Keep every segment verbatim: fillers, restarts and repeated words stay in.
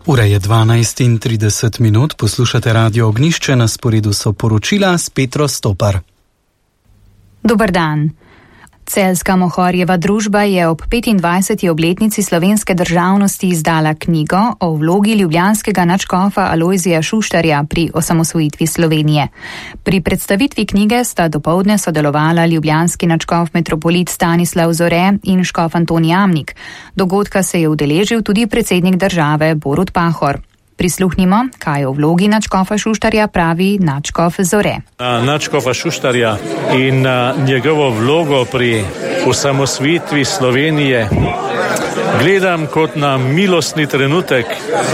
Ura je dvanajst in trideset minut, poslušate Radio Ognjišče, na sporedu so poročila s Petro Stopar. Dober dan. Celjska Mohorjeva družba je ob petindvajseti obletnici slovenske državnosti izdala knjigo o vlogi ljubljanskega nadškofa Alojzija Šuštarja pri osamosvojitvi Slovenije. Pri predstavitvi knjige sta dopoldne sodelovala ljubljanski nadškof metropolit Stanislav Zore in škof Anton Jamnik. Dogodka se je udeležil tudi predsednik države Borut Pahor. Prisluhnimo, kaj o vlogi nadškofa Šuštarja pravi nadškof Zore. Nadškofa Šuštarja in njegovo vlogo pri osamosvojitvi Slovenije gledam kot na milostni trenutek,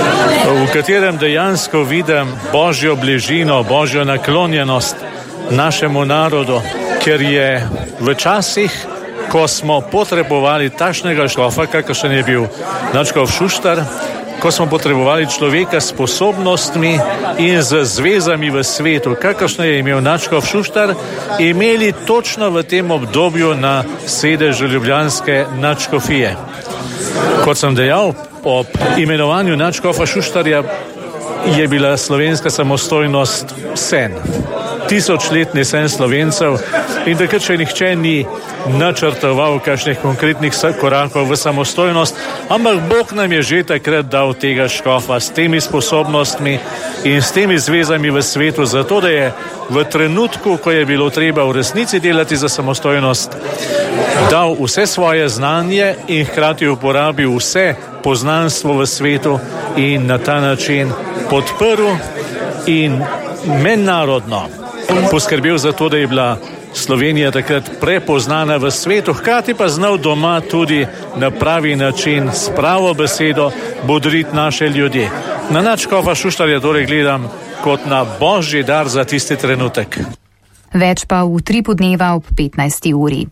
v katerem dejansko vidim božjo bližino, božjo naklonjenost našemu narodu, ker je v časih, ko smo potrebovali takšnega škofa, kakršen je bil nadškof Šuštar, ko smo potrebovali človeka s sposobnostmi in z zvezami v svetu, kakršno je imel nadškof Šuštar, imeli točno v tem obdobju na sedežu ljubljanske nadškofije. Kot sem dejal, ob imenovanju nadškofa Šuštarja je bila slovenska samostojnost sen. Tisočletni sen Slovencev in takrat še nihče ni načrtoval kakšnih konkretnih korakov v samostojnost, ampak Bog nam je že takrat dal tega škofa s temi sposobnostmi in s temi zvezami v svetu, zato da je v trenutku, ko je bilo treba v resnici delati za samostojnost, dal vse svoje znanje in hkrati uporabil vse poznanstvo v svetu in na ta način podprl in mednarodno poskrbel za to, da je bila Slovenija takrat prepoznana v svetu, hkrati pa znal doma tudi na pravi način s pravo besedo bodriti naše ljudi. Na nadškofa Šuštarja torej gledam kot na božji dar za tisti trenutek. Več pa v tripu dneva ob petnajsti uri.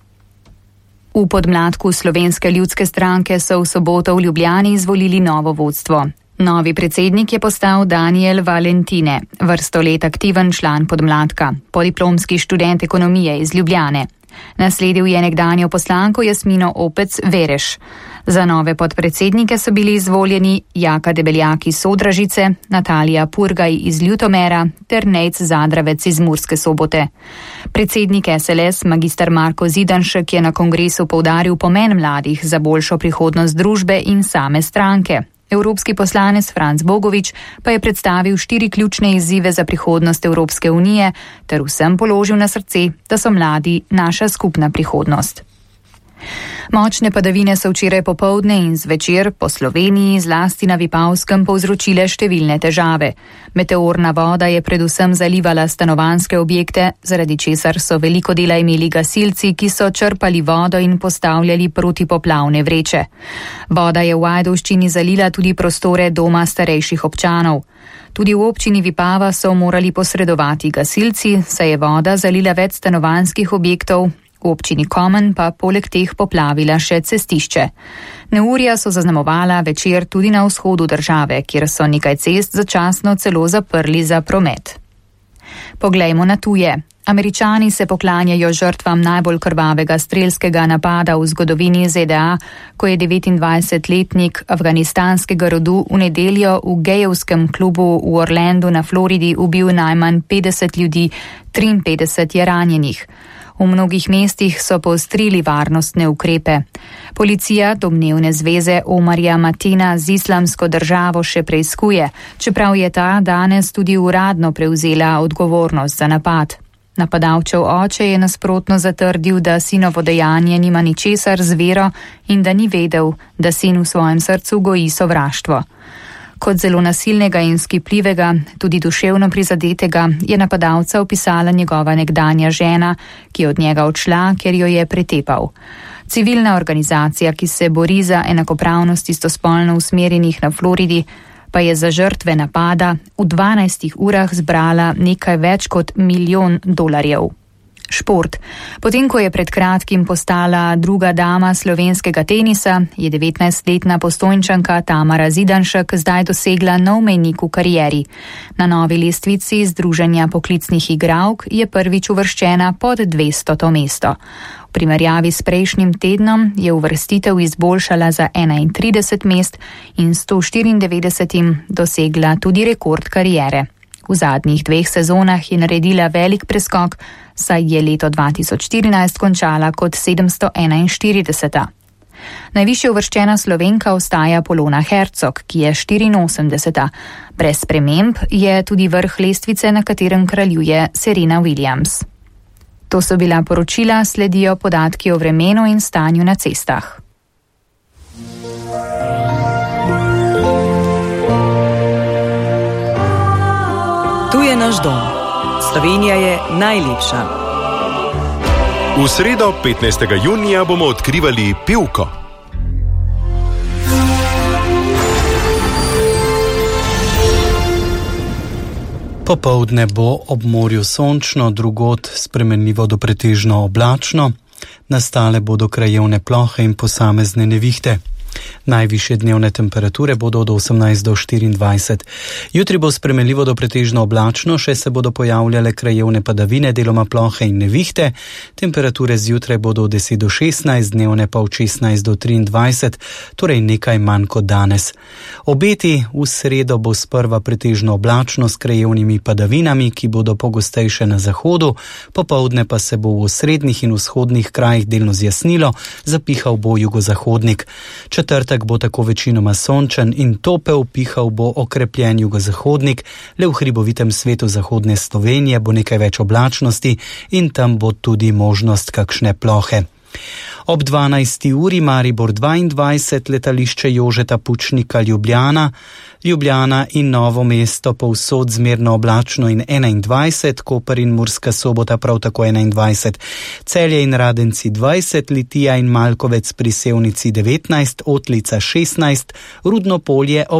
V podmladku Slovenske ljudske stranke so v soboto v Ljubljani izvolili novo vodstvo. Novi predsednik je postal Daniel Valentine, vrsto let aktiven član podmladka, podiplomski študent ekonomije iz Ljubljane. Nasledil je nekdanjo poslanko Jasmino Opec Vereš. Za nove podpredsednike so bili izvoljeni Jaka Debeljak iz Sodražice, Natalija Purgaj iz Ljutomera ter Nejc Zadravec iz Murske Sobote. Predsednik S L S magister Marko Zidanšek je na kongresu poudaril pomen mladih za boljšo prihodnost družbe in same stranke. Evropski poslanec Franc Bogovič pa je predstavil štiri ključne izzive za prihodnost Evropske unije ter vsem položil na srce, da so mladi naša skupna prihodnost. Močne padavine so včeraj popoldne in zvečer po Sloveniji, zlasti na Vipavskem, povzročile številne težave. Meteorna voda je predvsem zalivala stanovanjske objekte, zaradi česar so veliko dela imeli gasilci, ki so črpali vodo in postavljali protipoplavne vreče. Voda je v Ajdovščini zalila tudi prostore doma starejših občanov. Tudi v občini Vipava so morali posredovati gasilci, saj je voda zalila več stanovanjskih objektov, v občini Komen pa poleg teh poplavila še cestišče. Neurja so zaznamovala večer tudi na vzhodu države, kjer so nekaj cest začasno celo zaprli za promet. Poglejmo na tuje. Američani se poklanjajo žrtvam najbolj krvavega strelskega napada v zgodovini Z D A, ko je devetindvajsetletnik afganistanskega rodu v nedeljo v gejevskem klubu v Orlandu na Floridi ubil najmanj petdeset ljudi, triinpetdeset je ranjenih. V mnogih mestih so poostrili varnostne ukrepe. Policija domnevne zveze Omarja Matina z islamsko državo še preiskuje, čeprav je ta danes tudi uradno prevzela odgovornost za napad. Napadalčev oče je nasprotno zatrdil, da sinovo dejanje nima ničesar z vero in da ni vedel, da sin v svojem srcu goji sovraštvo. Kot zelo nasilnega in skipljivega, tudi duševno prizadetega, je napadalca opisala njegova nekdanja žena, ki je od njega odšla, ker jo je pretepal. Civilna organizacija, ki se bori za enakopravnost istospolno usmerjenih na Floridi, pa je za žrtve napada v dvanajstih urah zbrala nekaj več kot milijon dolarjev. Šport. Potem, ko je pred kratkim postala druga dama slovenskega tenisa, je devetnajstletna Postojnčanka Tamara Zidanšek zdaj dosegla nov mejnik v karieri. Na novi lestvici Združenja poklicnih igralk je prvič uvrščena pod dvestoto mesto. V primerjavi s prejšnjim tednom je uvrstitev izboljšala za enaintrideset mest in sto štiriindevetdesetim dosegla tudi rekord kariere. V zadnjih dveh sezonah je naredila velik preskok, saj je leto dva tisoč štirinajst končala kot sedemsto enainštirideseta. Najvišje uvrščena Slovenka ostaja Polona Hercog, ki je štiriinosemdeseta. Brez sprememb je tudi vrh lestvice, na katerem kraljuje Serena Williams. To so bila poročila, sledijo podatki o vremenu in stanju na cestah. Tu je naš dom. Slovenija je najlepša. V sredo petnajstega junija bomo odkrivali Pivko. Popoldne bo ob morju sončno, drugod spremenljivo do pretežno oblačno. Nastale bodo krajevne plohe in posamezne nevihte. Najvišje dnevne temperature bodo od osemnajst do štiriindvajset. Jutri bo spremenljivo do pretežno oblačno, še se bodo pojavljale krajevne padavine, deloma plohe in nevihte. Temperature zjutraj bodo od deset do šestnajst, dnevne pa od šestnajst do triindvajset, torej nekaj manj kot danes. Obeti v sredo bo sprva pretežno oblačno s krajevnimi padavinami, ki bodo pogostejše na zahodu, popoldne pa se bo v osrednjih in vzhodnih krajih delno zjasnilo, zapihal bo jugozahodnik. Četrtek bo tako večinoma sončen in topel, pihal bo okrepljen jugozahodnik, le v hribovitem svetu zahodne Slovenije bo nekaj več oblačnosti in tam bo tudi možnost kakšne plohe. Ob dvanajsti uri Maribor dvaindvajset, letališče Jožeta Pučnika Ljubljana, Ljubljana in Novo mesto povsod zmerno oblačno in enaindvajset, Koper in Murska Sobota prav tako enaindvajset, Celje in Radenci dvajset, Litija in Malkovec pri Sevnici devetnajst, Otlica šestnajst, Rudno Polje ob